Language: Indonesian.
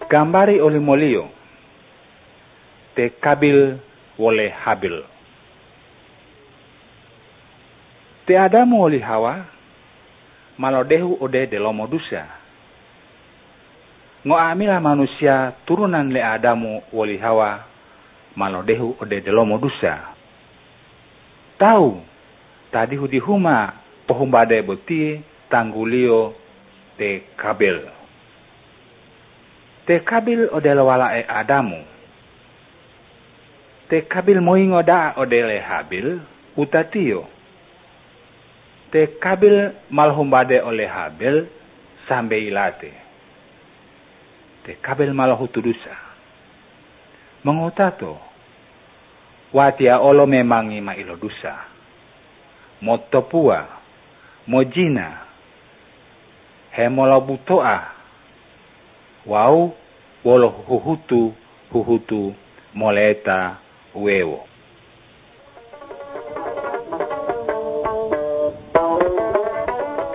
Gambari oleh molio te Kabil wole Habil. Te Adamu oleh Hawa malodehu ode delomo dusa. Ngo amila manusia turunan le Adamu woli Hawa malodehu ode delomo dusa. Tahu tadi hudi huma pohumbade boti tanggulio te Kabil. Te Kabil ode walae Adamu. Te Kabil moingo da ode le Habil utatio. Te Kabil malhumbade oleh Habil sampai ilate. Te Kabil malahutudusa. Mengutato. Watia olo memangi ma ilo dusa. Motopua. Mojina. Hemolobutoa. Wau wolo huhutu moleta wewo.